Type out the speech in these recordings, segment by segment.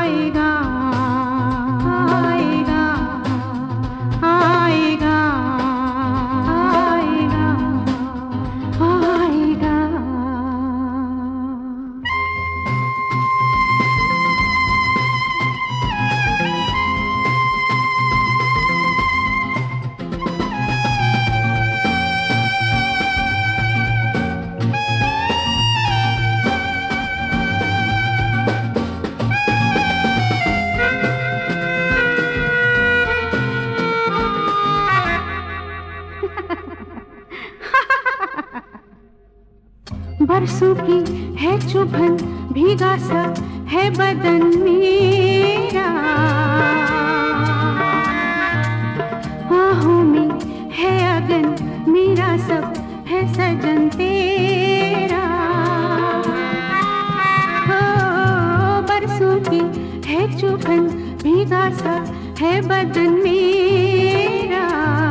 आएगा आएगा आएगा आएगा आएगा। बरसों की है चुभन, भीगा सा है बदन मेरा, आहों में है अगन, मेरा सब है सजन तेरा। हो बरसों की है चुभन, भीगा सा है बदन मेरा,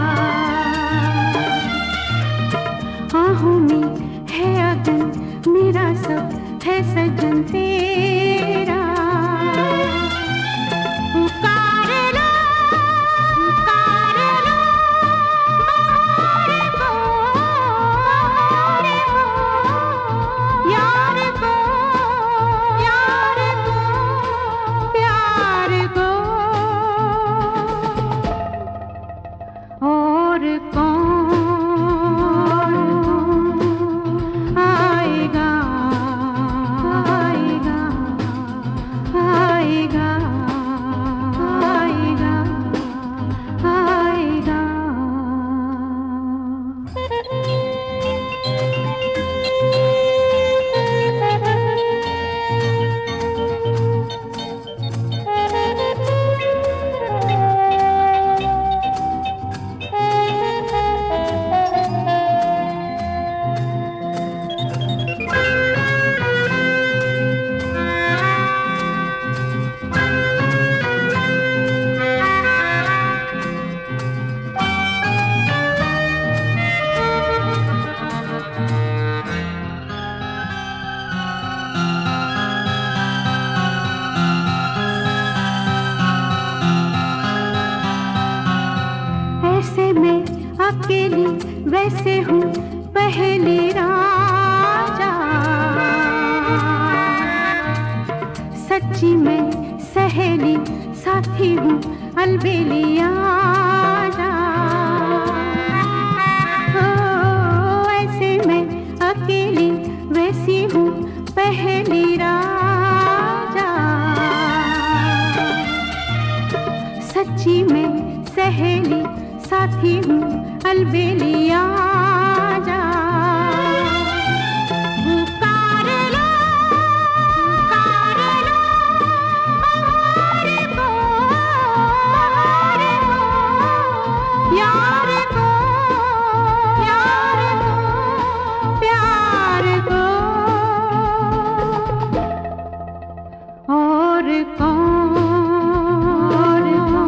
आहों में है अगन, मेरा सब है सजन तेरा। पुकार लो यार को प्यार को। और कौन आएगा आएगा आएगा आएगा आएगा। ऐसे मैं अकेली, वैसे हूँ पहली राजा, सच्ची मैं सहेली, साथी हूँ अलबेलिया जा। ओ ऐसे मैं अकेली, वैसी हूँ पहली राजा, सच्ची मैं सहेली, साथी हूँ अलबेलिया जा। पुकार लो यार को प्यार को। और कौन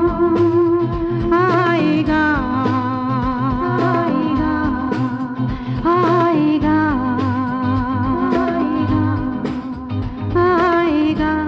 आएगा आएगा आएगा आएगा।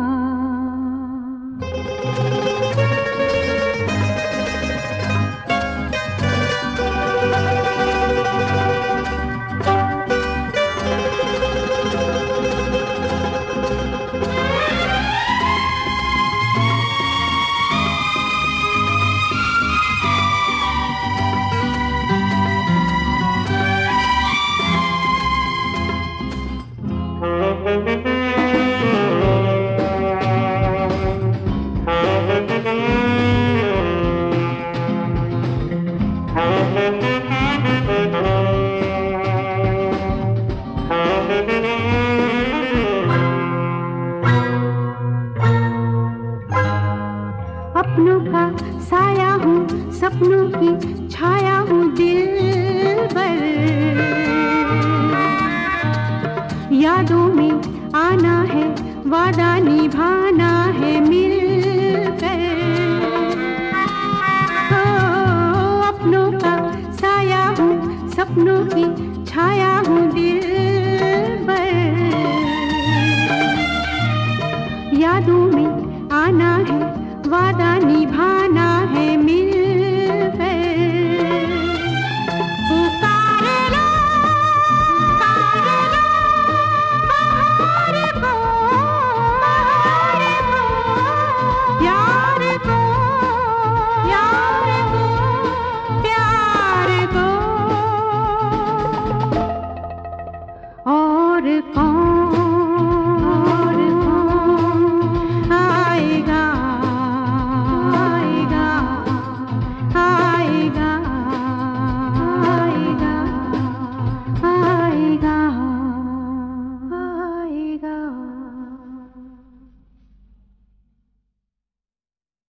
अपनों का साया हूँ, सपनों की छाया हूँ दिल पर, यादों में आना है, वादा निभाना है मिलकर। ओ अपनों का साया हूँ, सपनों की छाया हूँ दिल पर, यादों में आना है, वादा निभाना है।